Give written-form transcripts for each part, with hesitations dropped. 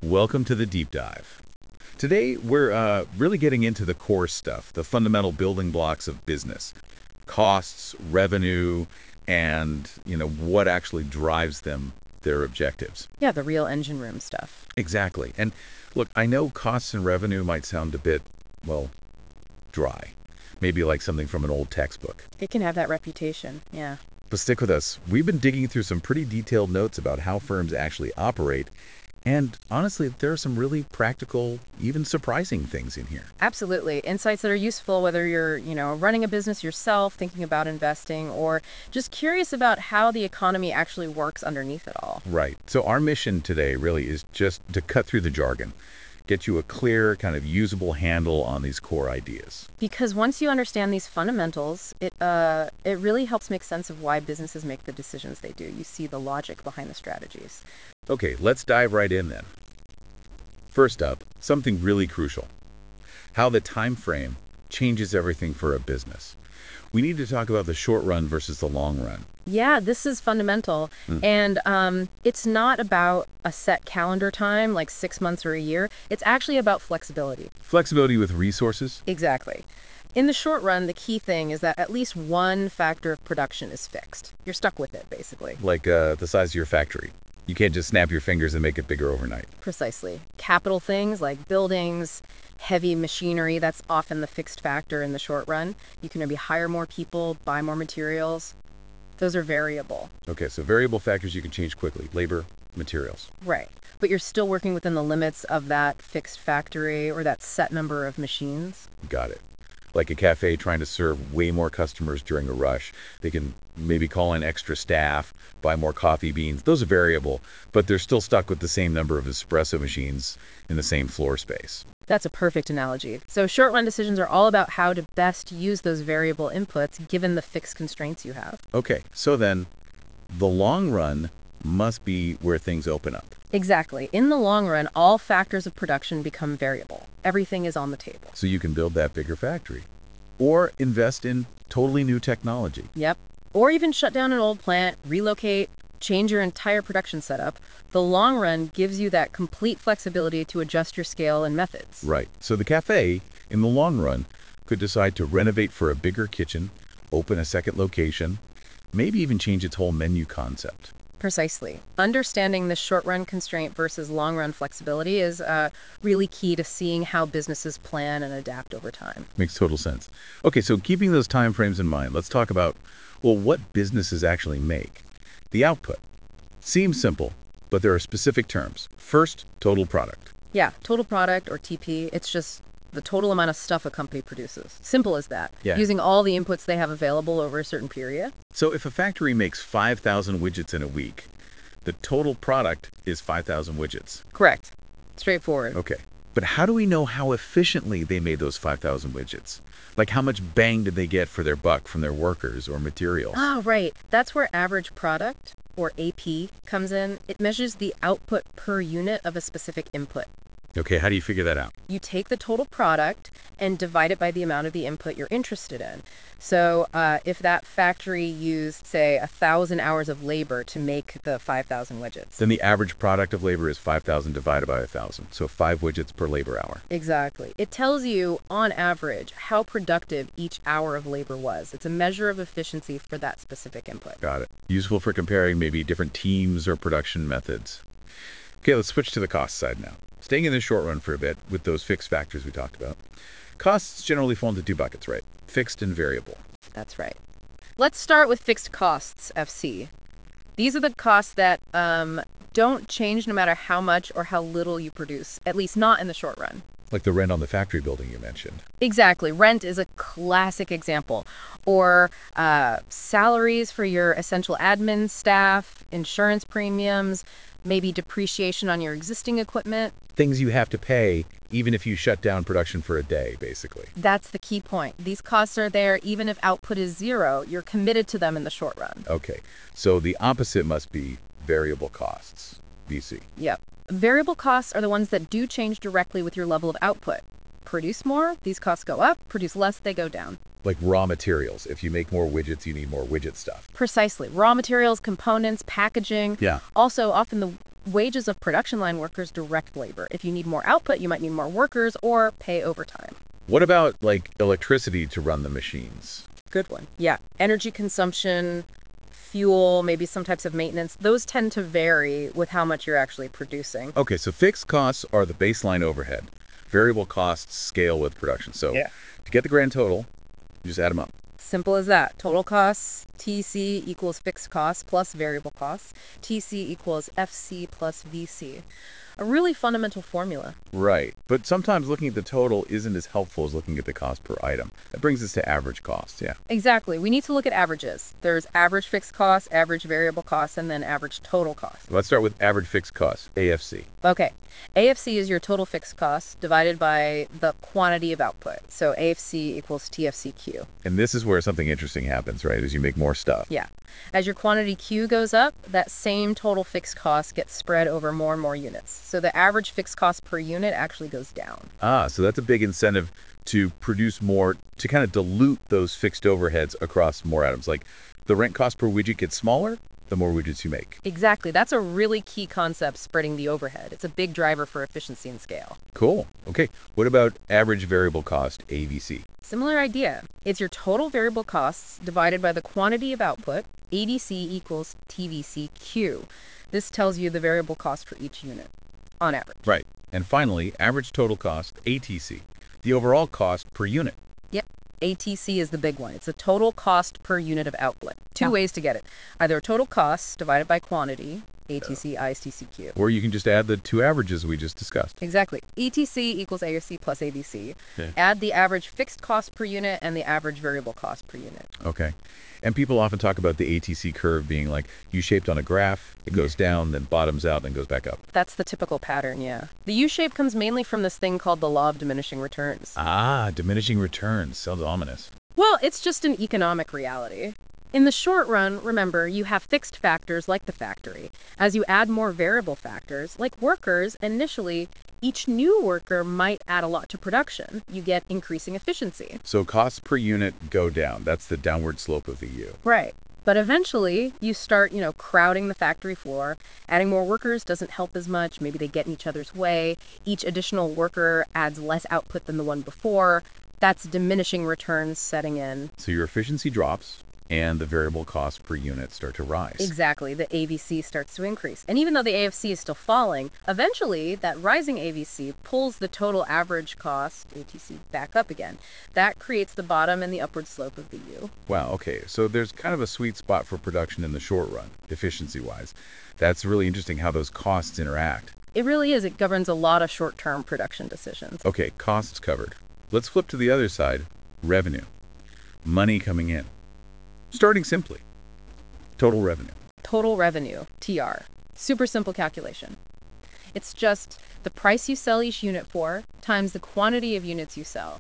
Welcome to the deep dive. Today, we're really getting into the core stuff, the fundamental building blocks of business. Costs, revenue, and, what actually drives them, their objectives. Yeah, the real engine room stuff. Exactly. And look, I know costs and revenue might sound a bit, well, dry. Maybe like something from an old textbook. It can have that reputation, yeah. But stick with us. We've been digging through some pretty detailed notes about how firms actually operate. And honestly, there are some really practical, even surprising things in here. Absolutely. Insights that are useful whether you're, running a business yourself, thinking about investing, or just curious about how the economy actually works underneath it all. Right. So our mission today really is just to cut through the jargon, get you a clear, kind of usable handle on these core ideas. Because once you understand these fundamentals, it really helps make sense of why businesses make the decisions they do. You see the logic behind the strategies. Okay, let's dive right in then. First up, something really crucial. How the time frame changes everything for a business. We need to talk about the short run versus the long run. Yeah, this is fundamental. And it's not about a set calendar time, like 6 months or a year. It's actually about flexibility. Flexibility with resources? Exactly. In the short run, the key thing is that at least one factor of production is fixed. You're stuck with it, basically. Like the size of your factory. You can't just snap your fingers and make it bigger overnight. Precisely. Capital things like buildings, heavy machinery, that's often the fixed factor in the short run. You can maybe hire more people, buy more materials. Those are variable. Okay, so variable factors you can change quickly. Labor, materials. Right. But you're still working within the limits of that fixed factory or that set number of machines. Got it. Like a cafe trying to serve way more customers during a rush. They can maybe call in extra staff, buy more coffee beans. Those are variable, but they're still stuck with the same number of espresso machines in the same floor space. That's a perfect analogy. So short run decisions are all about how to best use those variable inputs given the fixed constraints you have. Okay, so then the long run must be where things open up. Exactly. In the long run, all factors of production become variable. Everything is on the table. So you can build that bigger factory or invest in totally new technology. Yep. Or even shut down an old plant, relocate, change your entire production setup. The long run gives you that complete flexibility to adjust your scale and methods. Right. So the cafe, in the long run, could decide to renovate for a bigger kitchen, open a second location, maybe even change its whole menu concept. Precisely. Understanding the short-run constraint versus long-run flexibility is really key to seeing how businesses plan and adapt over time. Makes total sense. Okay, so keeping those time frames in mind, let's talk about, well, what businesses actually make. The output. Seems simple, but there are specific terms. First, total product. Yeah, total product or TP, it's just the total amount of stuff a company produces. Simple as that. Yeah. Using all the inputs they have available over a certain period. So if a factory makes 5,000 widgets in a week, the total product is 5,000 widgets. Correct. Straightforward. Okay. But how do we know how efficiently they made those 5,000 widgets? Like how much bang did they get for their buck from their workers or materials? Ah, right. That's where average product, or AP, comes in. It measures the output per unit of a specific input. Okay, how do you figure that out? You take the total product and divide it by the amount of the input you're interested in. So if that factory used, say, 1,000 hours of labor to make the 5,000 widgets. Then the average product of labor is 5,000 divided by 1,000, so 5 widgets per labor hour. Exactly. It tells you, on average, how productive each hour of labor was. It's a measure of efficiency for that specific input. Got it. Useful for comparing maybe different teams or production methods. Okay, let's switch to the cost side now. Staying in the short run for a bit with those fixed factors we talked about. Costs generally fall into two buckets, right? Fixed and variable. That's right. Let's start with fixed costs, FC. These are the costs that don't change no matter how much or how little you produce, at least not in the short run. Like the rent on the factory building you mentioned. Exactly. Rent is a classic example. Or salaries for your essential admin staff, insurance premiums, maybe depreciation on your existing equipment. Things you have to pay even if you shut down production for a day, basically. That's the key point. These costs are there even if output is zero. You're committed to them in the short run. Okay, so the opposite must be variable costs, VC. Yep. Variable costs are the ones that do change directly with your level of output. Produce more, these costs go up. Produce less, they go down. Like raw materials. If you make more widgets, you need more widget stuff. Precisely. Raw materials, components, packaging. Yeah. Also, often the wages of production line workers, direct labor. If you need more output, you might need more workers or pay overtime. What about, like, electricity to run the machines? Good one. Yeah. Energy consumption, fuel, maybe some types of maintenance, those tend to vary with how much you're actually producing. Okay, so fixed costs are the baseline overhead. Variable costs scale with production. So Yeah. to get the grand total, you just add them up. Simple as that. Total costs, TC equals fixed costs plus variable costs. TC equals FC plus VC. A really fundamental formula. Right. But sometimes looking at the total isn't as helpful as looking at the cost per item. That brings us to average costs, yeah. Exactly. We need to look at averages. There's average fixed costs, average variable costs, and then average total costs. Let's start with average fixed costs, AFC. Okay. AFC is your total fixed costs divided by the quantity of output. So AFC equals TFCQ. And this is where something interesting happens, right, as you make more stuff. Yeah. As your quantity Q goes up, that same total fixed cost gets spread over more and more units. So the average fixed cost per unit actually goes down. Ah, so that's a big incentive to produce more, to kind of dilute those fixed overheads across more items. Like the rent cost per widget gets smaller, the more widgets you make. Exactly. That's a really key concept, spreading the overhead. It's a big driver for efficiency and scale. Cool. Okay. What about average variable cost, AVC? Similar idea. It's your total variable costs divided by the quantity of output. ADC equals TVCQ. This tells you the variable cost for each unit, on average. Right. And finally, average total cost, ATC, the overall cost per unit. Yep. ATC is the big one. It's a total cost per unit of output. Two ways to get it. Either total costs divided by quantity, ATC, ISTCQ. Or you can just add the two averages we just discussed. Exactly. ETC equals ARC plus ADC. Yeah. Add the average fixed cost per unit and the average variable cost per unit. Okay. And people often talk about the ATC curve being like U-shaped on a graph. It goes down, then bottoms out, then goes back up. That's the typical pattern, yeah. The U-shape comes mainly from this thing called the law of diminishing returns. Ah, diminishing returns. Sounds ominous. Well, it's just an economic reality. In the short run, remember, you have fixed factors like the factory. As you add more variable factors, like workers, initially, each new worker might add a lot to production. You get increasing efficiency. So costs per unit go down. That's the downward slope of the U. Right. But eventually, you start, crowding the factory floor. Adding more workers doesn't help as much. Maybe they get in each other's way. Each additional worker adds less output than the one before. That's diminishing returns setting in. So your efficiency drops, and the variable costs per unit start to rise. Exactly. The AVC starts to increase. And even though the AFC is still falling, eventually that rising AVC pulls the total average cost, ATC, back up again. That creates the bottom and the upward slope of the U. Wow, okay. So there's kind of a sweet spot for production in the short run, efficiency-wise. That's really interesting how those costs interact. It really is. It governs a lot of short-term production decisions. Okay, costs covered. Let's flip to the other side, revenue. Money coming in. Starting simply, total revenue. Total revenue, TR. Super simple calculation. It's just the price you sell each unit for times the quantity of units you sell.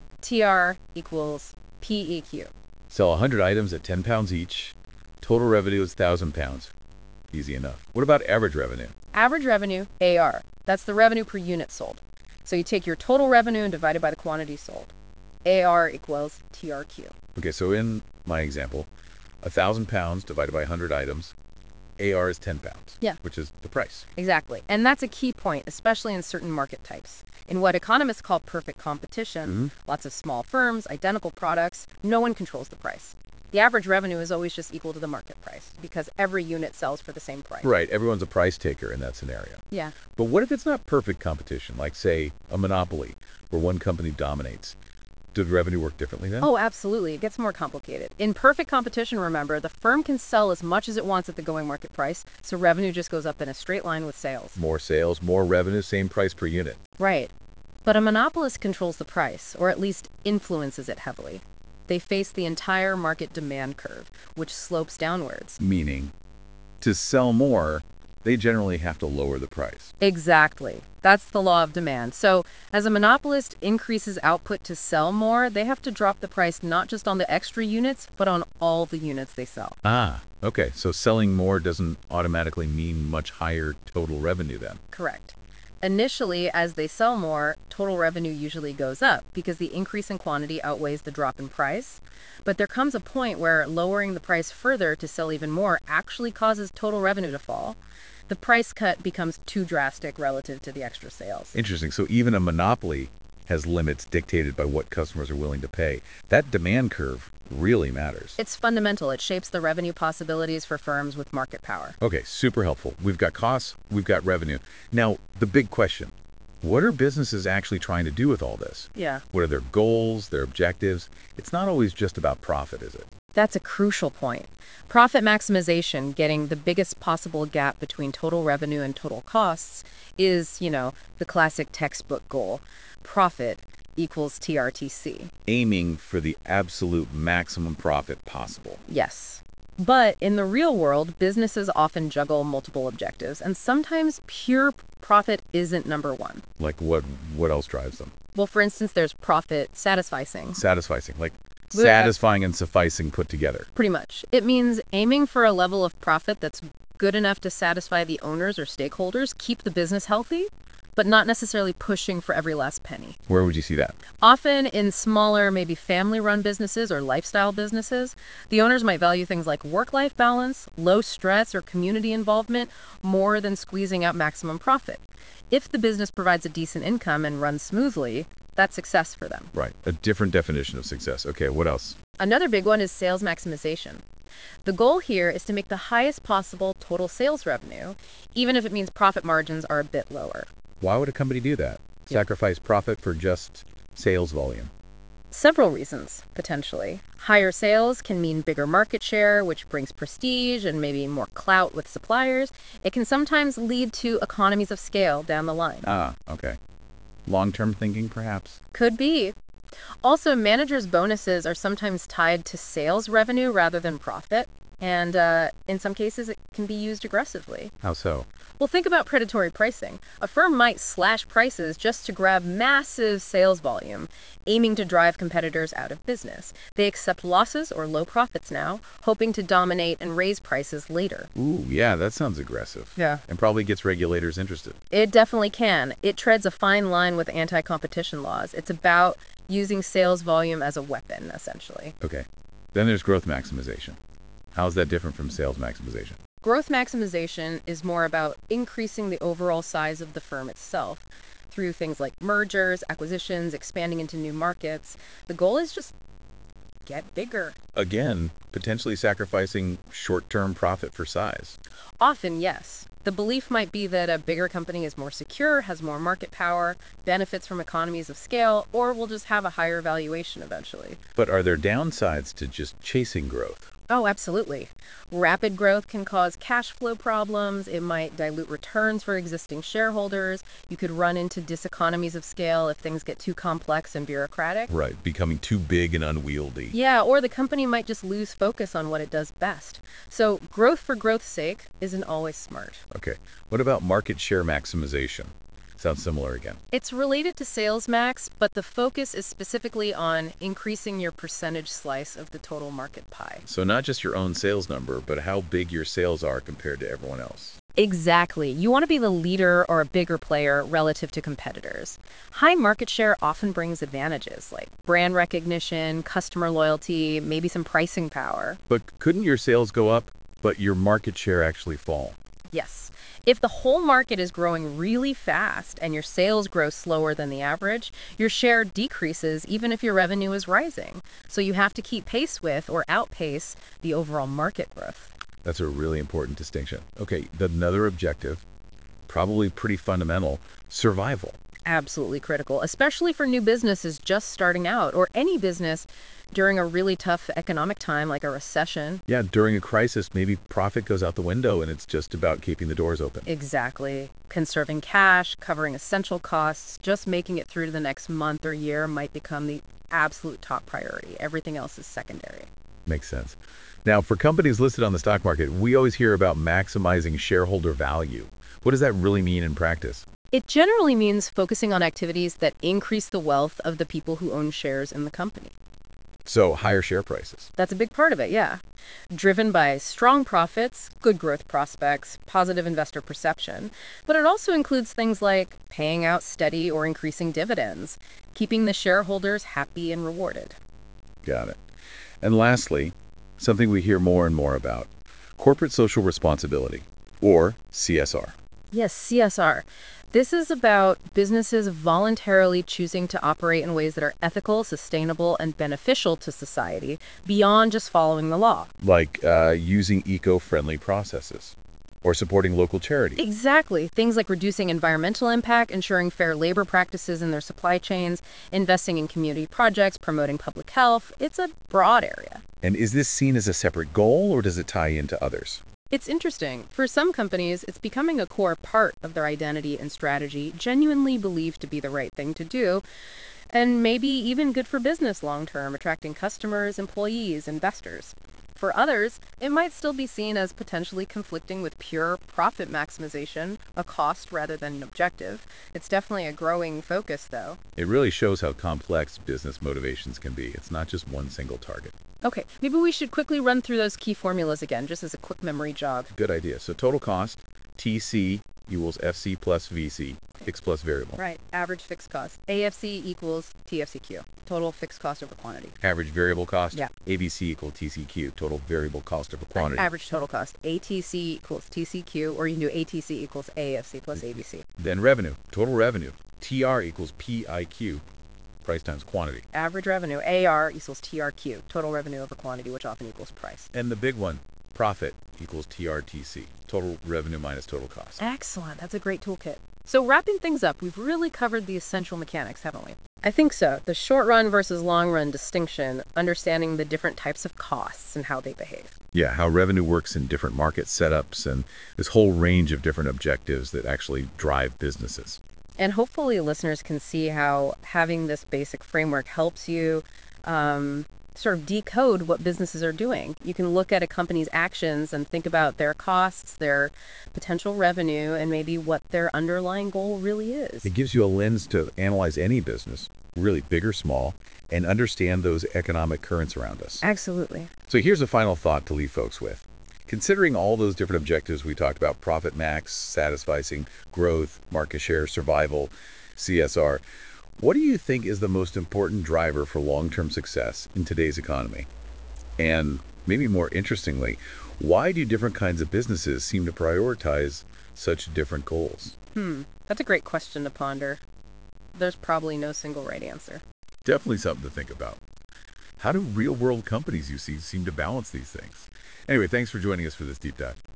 TR equals PEQ. Sell 100 items at 10 pounds each. Total revenue is 1,000 pounds. Easy enough. What about average revenue? Average revenue, AR. That's the revenue per unit sold. So you take your total revenue and divide it by the quantity sold. AR equals TRQ. Okay, so in my example, 1,000 pounds divided by 100 items, AR is 10 pounds. Yeah. Which is the price. Exactly. And that's a key point, especially in certain market types. In what economists call perfect competition, lots of small firms, identical products, no one controls the price. The average revenue is always just equal to the market price because every unit sells for the same price. Right, everyone's a price taker in that scenario. Yeah. But what if it's not perfect competition, like, say, a monopoly, where one company dominates? Does revenue work differently then? Oh, absolutely. It gets more complicated. In perfect competition, remember, the firm can sell as much as it wants at the going market price, so revenue just goes up in a straight line with sales. More sales, more revenue, same price per unit. Right. But a monopolist controls the price, or at least influences it heavily. They face the entire market demand curve, which slopes downwards. Meaning, to sell more, they generally have to lower the price. Exactly. That's the law of demand. So, as a monopolist increases output to sell more, they have to drop the price not just on the extra units, but on all the units they sell. Ah, okay. So selling more doesn't automatically mean much higher total revenue then. Correct. Initially, as they sell more, total revenue usually goes up because the increase in quantity outweighs the drop in price. But there comes a point where lowering the price further to sell even more actually causes total revenue to fall. The price cut becomes too drastic relative to the extra sales. Interesting. So even a monopoly has limits dictated by what customers are willing to pay. That demand curve really matters. It's fundamental. It shapes the revenue possibilities for firms with market power. Okay, super helpful. We've got costs, we've got revenue. Now, the big question, what are businesses actually trying to do with all this? Yeah. What are their goals, their objectives? It's not always just about profit, is it? That's a crucial point. Profit maximization, getting the biggest possible gap between total revenue and total costs, is, the classic textbook goal. Profit equals TRTC. Aiming for the absolute maximum profit possible. Yes. But in the real world, businesses often juggle multiple objectives, and sometimes pure profit isn't number one. Like what else drives them? Well, for instance, there's profit satisficing. Satisficing, like Bleh. satisfying and sufficing put together. Pretty much. It means aiming for a level of profit that's good enough to satisfy the owners or stakeholders, keep the business healthy, but not necessarily pushing for every last penny. Where would you see that? Often in smaller, maybe family-run businesses or lifestyle businesses, the owners might value things like work-life balance, low stress, or community involvement more than squeezing out maximum profit. If the business provides a decent income and runs smoothly, that's success for them. Right. A different definition of success. Okay, what else? Another big one is sales maximization. The goal here is to make the highest possible total sales revenue, even if it means profit margins are a bit lower. Why would a company do that? Yeah. Sacrifice profit for just sales volume? Several reasons, potentially. Higher sales can mean bigger market share, which brings prestige and maybe more clout with suppliers. It can sometimes lead to economies of scale down the line. Ah, okay. Long-term thinking, perhaps? Could be. Also, managers' bonuses are sometimes tied to sales revenue rather than profit. And in some cases, it can be used aggressively. How so? Well, think about predatory pricing. A firm might slash prices just to grab massive sales volume, aiming to drive competitors out of business. They accept losses or low profits now, hoping to dominate and raise prices later. Ooh, yeah, that sounds aggressive. Yeah. And probably gets regulators interested. It definitely can. It treads a fine line with anti-competition laws. It's about using sales volume as a weapon, essentially. Okay. Then there's growth maximization. How's that different from sales maximization? Growth maximization is more about increasing the overall size of the firm itself through things like mergers, acquisitions, expanding into new markets. The goal is just get bigger. Again, potentially sacrificing short-term profit for size. Often, yes. The belief might be that a bigger company is more secure, has more market power, benefits from economies of scale, or will just have a higher valuation eventually. But are there downsides to just chasing growth? Oh, absolutely. Rapid growth can cause cash flow problems. It might dilute returns for existing shareholders. You could run into diseconomies of scale if things get too complex and bureaucratic. Right, becoming too big and unwieldy. Yeah, or the company might just lose focus on what it does best. So growth for growth's sake isn't always smart. Okay. What about market share maximization? Sounds similar again. It's related to sales max, but the focus is specifically on increasing your percentage slice of the total market pie. So not just your own sales number, but how big your sales are compared to everyone else. Exactly. You want to be the leader or a bigger player relative to competitors. High market share often brings advantages like brand recognition, customer loyalty, maybe some pricing power. But couldn't your sales go up, but your market share actually fall? Yes. If the whole market is growing really fast and your sales grow slower than the average, your share decreases even if your revenue is rising. So you have to keep pace with or outpace the overall market growth. That's a really important distinction. Okay, another objective, probably pretty fundamental, survival. Absolutely critical, especially for new businesses just starting out or any business during a really tough economic time like a recession. Yeah, during a crisis, maybe profit goes out the window and it's just about keeping the doors open. Exactly. Conserving cash, covering essential costs, just making it through to the next month or year might become the absolute top priority. Everything else is secondary. Makes sense. Now, for companies listed on the stock market, we always hear about maximizing shareholder value. What does that really mean in practice? It generally means focusing on activities that increase the wealth of the people who own shares in the company. So, higher share prices. That's a big part of it, yeah. Driven by strong profits, good growth prospects, positive investor perception. But it also includes things like paying out steady or increasing dividends, keeping the shareholders happy and rewarded. Got it. And lastly, something we hear more and more about, corporate social responsibility. or CSR. Yes, CSR. This is about businesses voluntarily choosing to operate in ways that are ethical, sustainable, and beneficial to society beyond just following the law. Like using eco-friendly processes or supporting local charities. Exactly. Things like reducing environmental impact, ensuring fair labor practices in their supply chains, investing in community projects, promoting public health. It's a broad area. And is this seen as a separate goal, or does it tie into others? It's interesting. For some companies, it's becoming a core part of their identity and strategy, genuinely believed to be the right thing to do, and maybe even good for business long term, attracting customers, employees, investors. For others, it might still be seen as potentially conflicting with pure profit maximization, a cost rather than an objective. It's definitely a growing focus, though. It really shows how complex business motivations can be. It's not just one single target. Okay, maybe we should quickly run through those key formulas again, just as a quick memory jog. Good idea. So total cost, TC equals FC plus VC, fixed plus variable. Right, average fixed cost. AFC equals TFCQ, total fixed cost over quantity. Average variable cost, Yeah. ABC equals TCQ, total variable cost over quantity. Average total cost. ATC equals TCQ, or you can do ATC equals AFC plus ABC. Then revenue, total revenue, TR equals PIQ, price times quantity. Average revenue, AR equals TRQ, total revenue over quantity, which often equals price. And the big one, profit equals TRTC, total revenue minus total cost. Excellent. That's a great toolkit. So wrapping things up, we've really covered the essential mechanics, haven't we? I think so. The short run versus long run distinction, understanding the different types of costs and how they behave. Yeah, how revenue works in different market setups and this whole range of different objectives that actually drive businesses. And hopefully listeners can see how having this basic framework helps you sort of decode what businesses are doing. You can look at a company's actions and think about their costs, their potential revenue, and maybe what their underlying goal really is. It gives you a lens to analyze any business, really big or small, and understand those economic currents around us. Absolutely. So here's a final thought to leave folks with. Considering all those different objectives we talked about, profit max, satisficing, growth, market share, survival, CSR, what do you think is the most important driver for long-term success in today's economy? And maybe more interestingly, why do different kinds of businesses seem to prioritize such different goals? That's a great question to ponder. There's probably no single right answer. Definitely something to think about. How do real-world companies you see seem to balance these things? Anyway, thanks for joining us for this deep dive.